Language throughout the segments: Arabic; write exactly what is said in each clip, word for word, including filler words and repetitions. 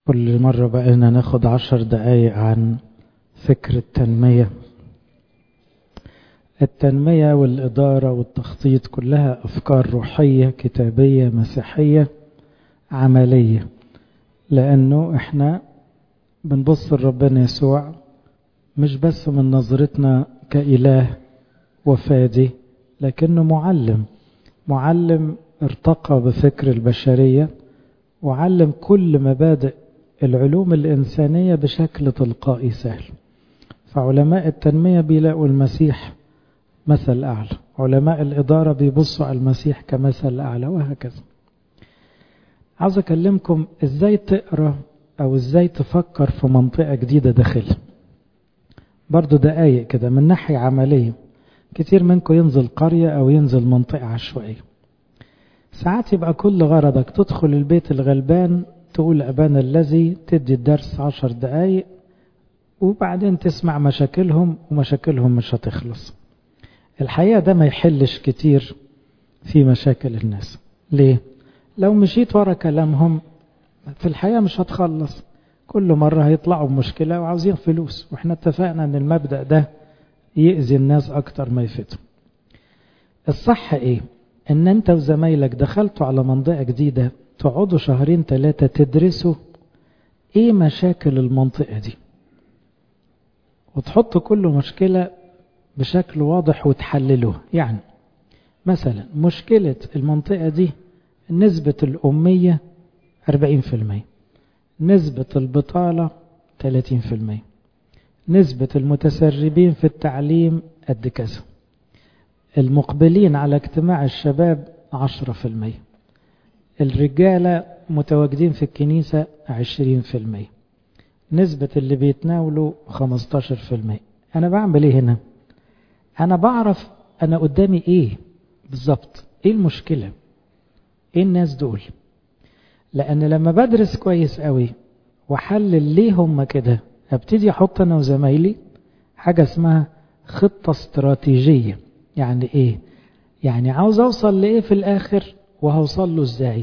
كل مرة بقينا ناخد عشر دقايق عن فكر التنمية. التنمية والإدارة والتخطيط كلها أفكار روحية كتابية مسيحية عملية، لأنه إحنا بنبص لربنا يسوع مش بس من نظرتنا كإله وفادي، لكنه معلم معلم ارتقى بفكر البشرية وعلم كل مبادئ العلوم الإنسانية بشكل تلقائي سهل. فعلماء التنمية بيلاقوا المسيح مثل أعلى، علماء الإدارة بيبصوا على المسيح كمثل أعلى، وهكذا. عاوز أكلمكم إزاي تقرأ أو إزاي تفكر في منطقة جديدة داخلها، برضو دقايق كده من ناحية عملية. كتير منكم ينزل قرية أو ينزل منطقة عشوائية، ساعات يبقى كل غرضك تدخل البيت الغلبان تقول أبانا الذي، تدي الدرس عشر دقايق وبعدين تسمع مشاكلهم ومشاكلهم مش هتخلص. الحقيقة ده ما يحلش كتير في مشاكل الناس. ليه؟ لو مشيت ورا كلامهم في الحقيقة مش هتخلص، كل مرة هيطلعوا بمشكلة وعاوزين فلوس، واحنا اتفقنا ان المبدأ ده يأذي الناس اكتر ما يفيدهم. الصح ايه؟ ان انت وزمايلك دخلتوا على منطقة جديدة تقعدوا شهرين ثلاثة تدرسوا ايه مشاكل المنطقة دي، وتحطوا كل مشكلة بشكل واضح وتحللوها. يعني مثلا مشكلة المنطقة دي نسبة الأمية أربعين في المية، نسبة البطالة ثلاثين في المية، نسبة المتسربين في التعليم قد كذا، المقبلين على اجتماع الشباب عشرة في المية، الرجالة متواجدين في الكنيسة عشرين في المية، نسبة اللي بيتناولوا خمستاشر في المية. أنا بعمل إيه هنا؟ أنا بعرف أنا قدامي إيه بالظبط، إيه المشكلة، إيه الناس دول. لأن لما بدرس كويس قوي وحلل ليه هم كده، هبتدي أحط أنا وزمايلي حاجة اسمها خطة استراتيجية. يعني إيه؟ يعني عاوز أوصل لإيه في الآخر وهوصل له إزاي.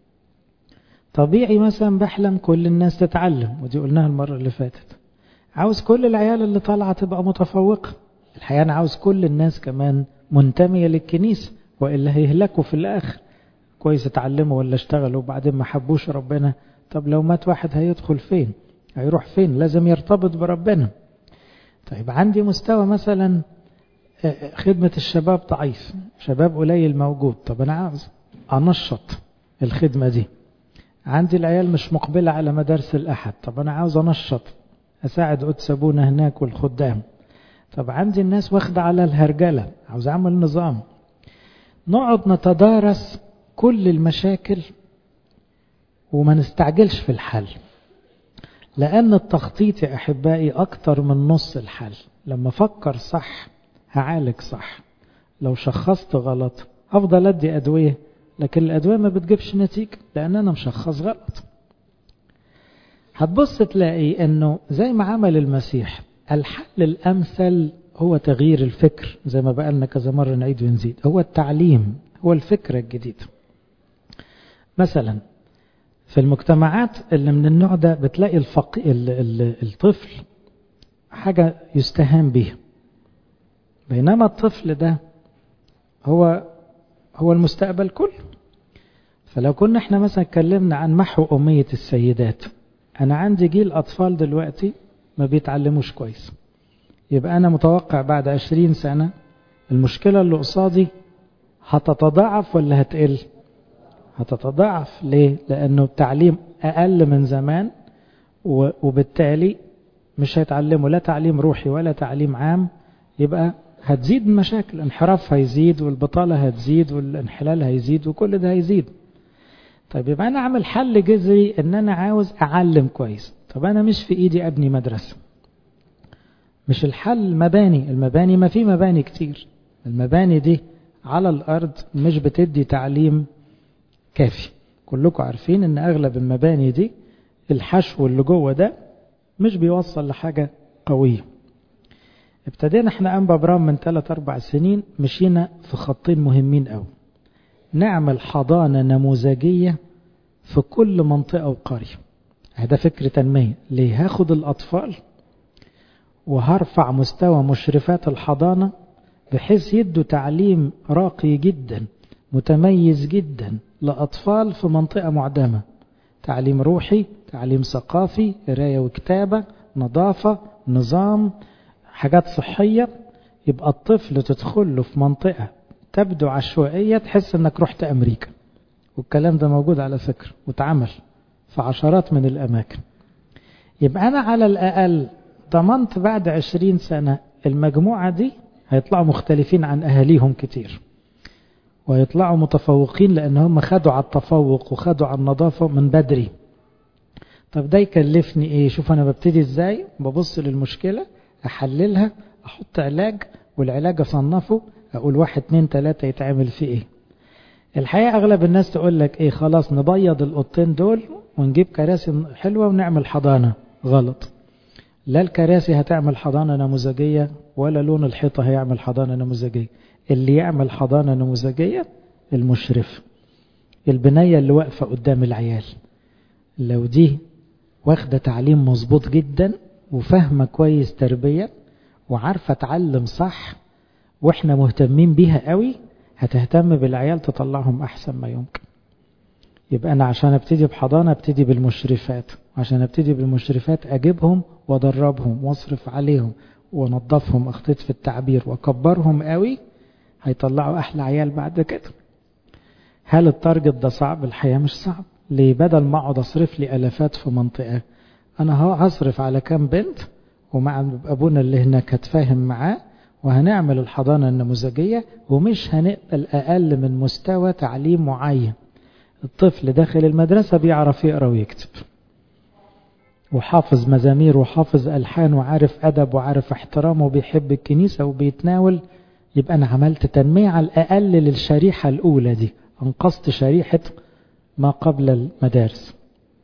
طبيعي مثلا بحلم كل الناس تتعلم، ودي قلناها المرة اللي فاتت. عاوز كل العيال اللي طالعة تبقى متفوقة. الحقيقة أنا عاوز كل الناس كمان منتمية للكنيسة، وإلا هيهلكوا في الآخر. كويس اتعلموا ولا اشتغلوا وبعدين ما حبوش ربنا، طب لو مات واحد هيدخل فين؟ هيروح فين؟ لازم يرتبط بربنا. طيب عندي مستوى مثلا خدمة الشباب ضعيف، شباب قليل موجود، طب أنا عاوز أنشط الخدمة دي. عندي العيال مش مقبلة على مدارس الأحد، طب أنا عاوز أنشط أساعد قدس أبونا هناك والخدام. طب عندي الناس واخدة على الهرجلة، عاوز أعمل نظام. نقعد نتدارس كل المشاكل وما نستعجلش في الحل، لأن التخطيط يا أحبائي أكتر من نص الحل. لما أفكر صح هعالج صح، لو شخصت غلط أفضل أدي أدوية، لكن الأدوية ما بتجيبش نتيجة لأن أنا مشخص غلط. هتبص تلاقي أنه زي ما عمل المسيح، الحل الأمثل هو تغيير الفكر، زي ما بقالنا كذا مرة نعيد ونزيد، هو التعليم، هو الفكرة الجديدة. مثلا في المجتمعات اللي من النوع ده بتلاقي الفقي... الطفل حاجة يستهان به، بينما الطفل ده هو هو المستقبل كله. فلو كنا احنا مثلا اتكلمنا عن محو أمية السيدات، أنا عندي جيل أطفال دلوقتي ما بيتعلموش كويس، يبقى أنا متوقع بعد عشرين سنة المشكلة اللي قصادي هتتضاعف ولا هتقل؟ هتتضاعف. ليه؟ لأنه التعليم أقل من زمان، وبالتالي مش هيتعلموا لا تعليم روحي ولا تعليم عام، يبقى هتزيد المشاكل، الانحراف هيزيد والبطالة هتزيد والانحلال هيزيد وكل ده هيزيد. طيب يبقى أنا عامل حل جذري إن أنا عاوز أعلم كويس. طب أنا مش في إيدي أبني مدرسة، مش الحل مباني، المباني ما في مباني كتير، المباني دي على الأرض مش بتدي تعليم كافي. كلكم عارفين ان اغلب المباني دي الحشو اللي جوه ده مش بيوصل لحاجة قوية. ابتدينا احنا انبا برام من ثلاث اربع سنين، مشينا في خطين مهمين قوي. نعمل حضانة نموذجية في كل منطقة وقرية. هذا فكر تنمية. ليه؟ هاخد الأطفال وهرفع مستوى مشرفات الحضانة بحيث يدوا تعليم راقي جدا متميز جدا لأطفال في منطقة معدمة، تعليم روحي، تعليم ثقافي، قراية وكتابة، نظافة، نظام، حاجات صحية. يبقى الطفل تدخل له في منطقة تبدو عشوائية تحس انك رحت أمريكا، والكلام ده موجود على فكرة وتعمل في عشرات من الأماكن. يبقى أنا على الأقل ضمنت بعد عشرين سنة المجموعة دي هيطلعوا مختلفين عن أهاليهم كتير، ويطلعوا متفوقين لأنهم خدوا على التفوق وخدوا على النظافة من بدري. طب ده يكلفني إيه؟ شوف أنا ببتدي إزاي، ببص للمشكلة، أحللها، أحط علاج، والعلاج أصنفه، أقول واحد اتنين تلاتة يتعمل فيه إيه. الحقيقة أغلب الناس تقول لك إيه، خلاص نبيض القطين دول ونجيب كراسي حلوة ونعمل حضانة. غلط. لا الكراسي هتعمل حضانة نموذجية ولا لون الحيطة هيعمل حضانة نموذجية. اللي يعمل حضانة نموذجية المشرف، البنية اللي واقفة قدام العيال، لو دي واخدة تعليم مظبوط جدا وفهمة كويس تربية وعارفة تعلم صح واحنا مهتمين بيها قوي، هتهتم بالعيال تطلعهم احسن ما يمكن. يبقى انا عشان ابتدي بحضانة ابتدي بالمشرفات، عشان ابتدي بالمشرفات اجيبهم وادربهم واصرف عليهم ونظفهم، اخطيت في التعبير، واكبرهم قوي، هيطلعوا احلى عيال بعد كده. هل التارجت ده صعب؟ الحقيقة مش صعب. ليه؟ بدل ما اقعد اصرف لي الافات في منطقة، انا هصرف على كام بنت ومع ابونا اللي هناك هتفاهم معاه وهنعمل الحضانة النموذجية، ومش هنقبل اقل من مستوى تعليم معين. الطفل داخل المدرسة بيعرف يقرأ ويكتب وحافظ مزامير وحافظ ألحان وعارف أدب وعارف احترام وبيحب الكنيسة وبيتناول. يبقى أنا عملت تنمية على الأقل للشريحة الأولى دي، انقصت شريحة ما قبل المدارس.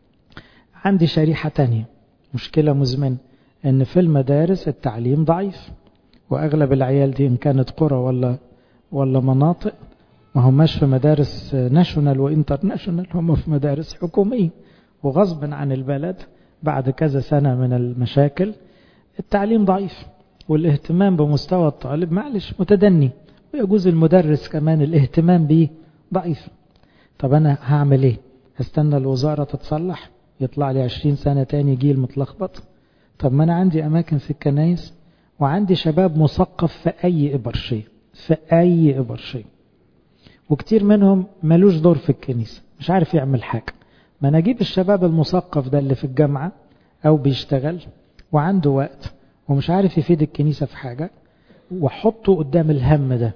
عندي شريحة تانية، مشكلة مزمنة، إن في المدارس التعليم ضعيف، وأغلب العيال دي إن كانت قرى ولا ولا مناطق ما هماش في مدارس ناشونال وانترناشونال، هم في مدارس حكومية، وغصب عن البلد بعد كذا سنة من المشاكل التعليم ضعيف والاهتمام بمستوى الطالب معلش متدني، ويجوز المدرس كمان الاهتمام به ضعيف. طب أنا هعمل إيه؟ هستنى الوزارة تتصلح يطلع لي عشرين سنة تاني جيل متلخبط؟ طب ما أنا عندي أماكن في الكنايس وعندي شباب مثقف في أي إبرشية، في أي إبرشية، وكتير منهم ملوش دور في الكنيسة، مش عارف يعمل حاجة. ما نجيب الشباب المثقف ده اللي في الجامعة أو بيشتغل وعنده وقت ومش عارف يفيد الكنيسة في حاجة، وحطه قدام الهم ده،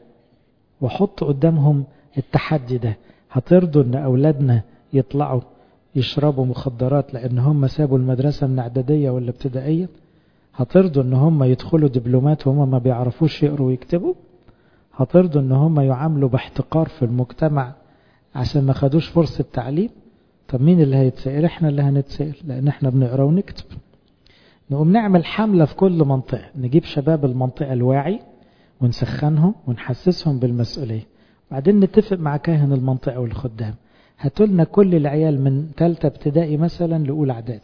وحط قدامهم التحدي ده. هترضوا ان أولادنا يطلعوا يشربوا مخدرات لأن هم سابوا المدرسة من اعدادية ولا ابتدائية؟ هترضوا ان هم يدخلوا دبلومات وهم ما بيعرفوش يقروا ويكتبوا؟ هترضوا ان هم يعاملوا باحتقار في المجتمع عشان ما خدوش فرصة تعليم؟ طب مين اللي هيتسائل؟ احنا اللي هنتسائل، لان احنا بنقرا ونكتب. نقوم نعمل حملة في كل منطقة، نجيب شباب المنطقة الواعي ونسخنهم ونحسسهم بالمسؤولية، بعدين نتفق مع كاهن المنطقة والخدام، هاتولنا كل العيال من ثالثة ابتدائي مثلا لأولى اعدادي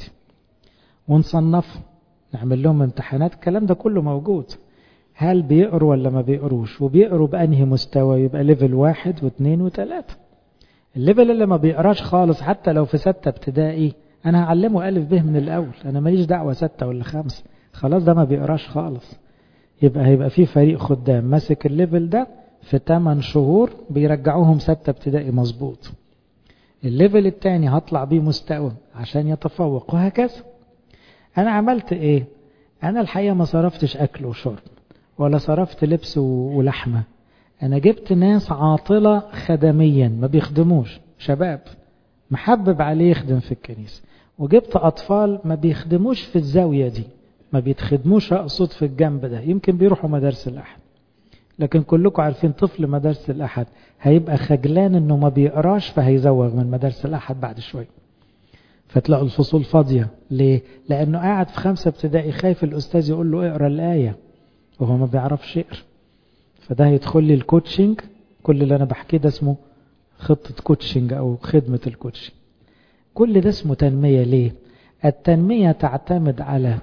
ونصنفهم، نعمل لهم امتحانات. الكلام ده كله موجود. هل بيقروا ولا ما بيقروش؟ وبيقروا بأنهي مستوى؟ يبقى ليفل واحد واثنين وثلاثة. الليفل اللي ما بيقراش خالص حتى لو في ستة ابتدائي انا هعلمه ألف به من الاول، انا ماليش دعوة ستة ولا خمسة، خلاص ده ما بيقراش خالص. يبقى هيبقى في فريق خدام ماسك الليفل ده في ثمانية شهور بيرجعوهم ستة ابتدائي مظبوط. الليفل التاني هطلع بيه مستوى عشان يتفوق، وهكذا. انا عملت ايه؟ انا الحقيقة ما صرفتش اكل وشرب ولا صرفت لبس ولحمة، انا جبت ناس عاطلة خدميا ما بيخدموش، شباب محبب عليه يخدم في الكنيسة، وجبت اطفال ما بيخدموش في الزاوية دي، ما بيتخدموش اقصد في الجنب ده، يمكن بيروحوا مدارس الاحد، لكن كلكم عارفين طفل مدارس الاحد هيبقى خجلان انه ما بيقراش فهيزوغ من مدارس الاحد بعد شوية، فتلاقوا الفصول فاضية. ليه؟ لانه قاعد في خمسة ابتدائي خايف الاستاذ يقول له اقرا الآية وهو ما بيعرفش يقرا، فده هيدخل لي الكوتشنج. كل اللي انا بحكيه ده اسمه خطة كوتشنج او خدمة الكوتشنج. كل ده اسمه تنمية. ليه؟ التنمية تعتمد على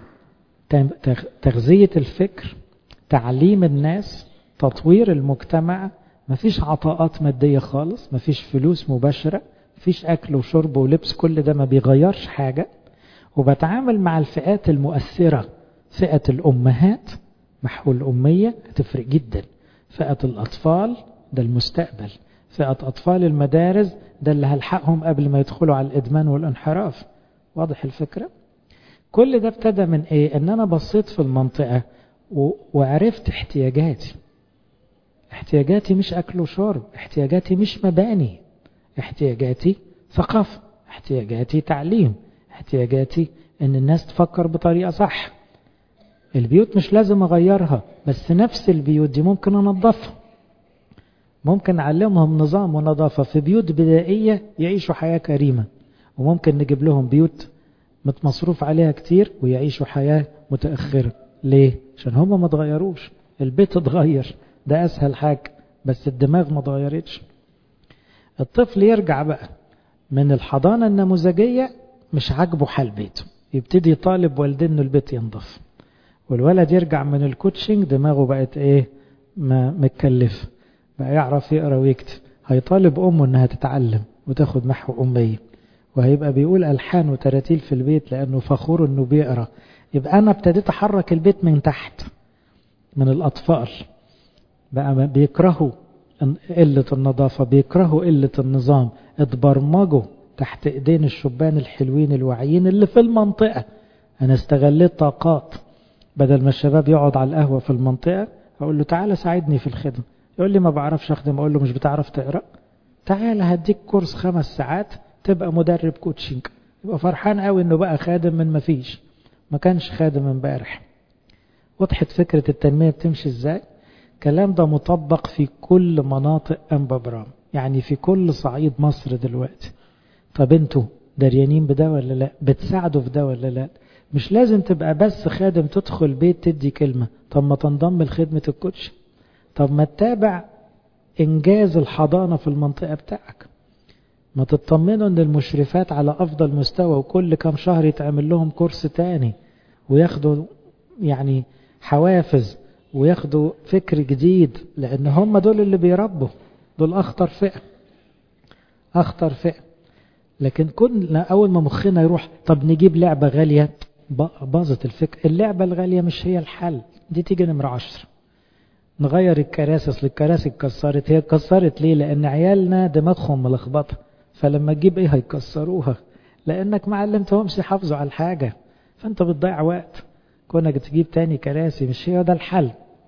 تغذية الفكر، تعليم الناس، تطوير المجتمع. مفيش عطاءات مادية خالص، مفيش فلوس مباشرة، مفيش أكل وشرب ولبس، كل ده ما بيغيرش حاجة. وبتعامل مع الفئات المؤثرة، فئة الأمهات، محو الأمية هتفرق جدا. فئة الأطفال ده المستقبل، فئة أطفال المدارس ده اللي هلحقهم قبل ما يدخلوا على الإدمان والانحراف. واضح الفكرة؟ كل ده ابتدى من إيه؟ إن أنا بصيت في المنطقة وعرفت احتياجاتي. احتياجاتي مش أكل وشرب، احتياجاتي مش مباني، احتياجاتي ثقافة، احتياجاتي تعليم، احتياجاتي ان الناس تفكر بطريقة صح. البيوت مش لازم اغيرها، بس نفس البيوت دي ممكن انظفها، ممكن اعلمهم نظام ونظافة في بيوت بدائية يعيشوا حياة كريمة، وممكن نجيب لهم بيوت مصروف عليها كتير ويعيشوا حياة متأخرة. ليه؟ عشان هم ما تغيروش. البيت اتغير، ده اسهل حاجة، بس الدماغ ما تغيرتش. الطفل يرجع بقى من الحضانة النموذجية مش عاجبه حال بيته، يبتدي يطالب والدين انه البيت ينضف. والولد يرجع من الكوتشنج دماغه بقت ايه؟ ما متكلف، بقى يعرف يقرأ ويكتب، هيطالب امه انها تتعلم وتاخد محو امية، وهيبقى بيقول الحان وتراتيل في البيت لانه فخور انه بيقرأ. يبقى انا ابتديت احرك البيت من تحت، من الاطفال. بقى بيكرهوا قلة النظافة، بيكرهوا قلة النظام، اتبرمجوا تحت ايدين الشبان الحلوين الواعيين اللي في المنطقة. انا استغليت طاقات، بدل ما الشباب يقعد على القهوة في المنطقة اقول له تعالى ساعدني في الخدمة، يقول لي ما بعرفش اخدم، اقول له مش بتعرف تقرأ؟ تعالى هديك كورس خمس ساعات تبقى مدرب كوتشنج، يبقى فرحان قوي انه بقى خادم من ما فيش، ما كانش خادم امبارح. وضحت فكرة التنمية بتمشي ازاي؟ الكلام ده مطبق في كل مناطق أنبا برام، يعني في كل صعيد مصر دلوقتي. طب انتوا دريانين بده ولا لا؟ بتساعدوا في ده ولا لا؟ مش لازم تبقى بس خادم تدخل بيت تدي كلمة، طب ما تنضم لخدمة الكوتش، طب ما تتابع إنجاز الحضانة في المنطقة بتاعك، ما تطمنوا ان المشرفات على أفضل مستوى، وكل كام شهر يتعمل لهم كورس تاني وياخدوا يعني حوافز وياخدوا فكر جديد، لأن هم دول اللي بيربوا، دول أخطر فئة، أخطر فئة. لكن كنا أول ما مخنا يروح طب نجيب لعبة غالية، باظت الفكرة. اللعبة الغالية مش هي الحل، دي تيجي نمرة عشر. نغير الكراسي، اصل الكراسي اتكسرت. هي اتكسرت ليه؟ لأن عيالنا دماغهم ملخبطة، فلما تجيب ايه هيكسروها، لأنك ما علمتهمش يحافظوا على الحاجة، فأنت بتضيع وقت. كونك تجيب تاني كراسي مش هي ده الحل.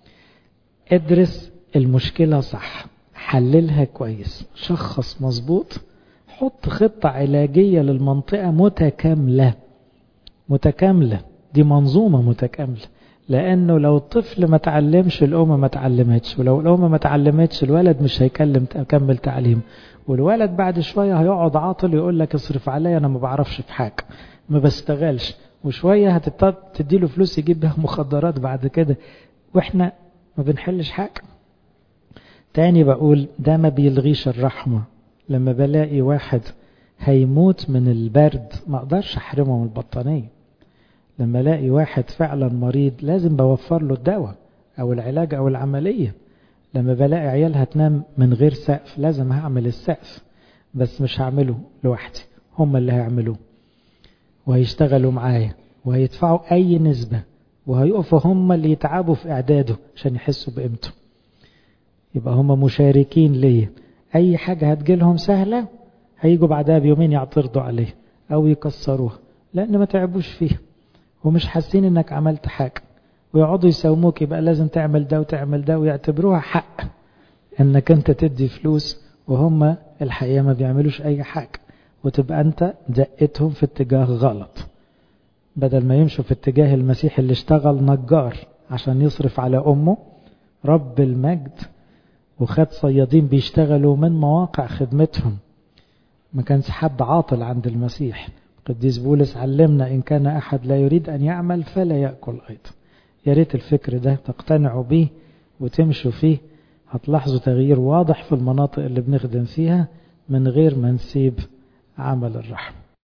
ادرس المشكلة صح، حللها كويس، شخص مظبوط، حط خطة علاجية للمنطقة متكاملة. متكاملة دي منظومة متكاملة، لأنه لو الطفل ما تعلمش الأم ما تعلمتش، ولو الأم ما تعلمتش الولد مش هيكلم يكمل تعليم، والولد بعد شوية هيقعد عاطل يقول لك اصرف عليا أنا ما بعرفش في حاجة، ما بستغلش، وشوية هتديله فلوس يجيب بها مخدرات بعد كده، وإحنا ما بنحلش حاجة. تاني بقول ده ما بيلغيش الرحمة. لما بلاقي واحد هيموت من البرد ما اقدرش احرمه من البطانية. لما الاقي واحد فعلا مريض لازم بوفر له الدواء او العلاج او العملية. لما بلاقي عيال هتنام من غير سقف لازم هعمل السقف، بس مش هعمله لوحدي، هم اللي هيعملوه وهيشتغلوا معايا وهيدفعوا اي نسبة، وهيقفوا هم اللي يتعبوا في اعداده عشان يحسوا بقيمته. يبقى هم مشاركين ليه. اي حاجة هتجيلهم سهلة هيجوا بعدها بيومين يعترضوا عليه او يكسروها، لان ما تعبوش فيها ومش حاسين انك عملت حاجة، ويقعدوا يساوموك يبقى لازم تعمل ده وتعمل ده، ويعتبروها حق انك انت تدي فلوس وهم الحقيقة ما بيعملوش اي حاجة، وتبقى انت دقتهم في اتجاه غلط، بدل ما يمشوا في اتجاه المسيح اللي اشتغل نجار عشان يصرف على امه رب المجد، وخد صيادين بيشتغلوا من مواقع خدمتهم. ما كانش حد عاطل عند المسيح. قديس بولس علمنا إن كان أحد لا يريد أن يعمل فلا يأكل أيضا. يا ريت الفكر ده تقتنعوا به وتمشوا فيه، هتلاحظوا تغيير واضح في المناطق اللي بنخدم فيها من غير ما نسيب عمل الرحمة.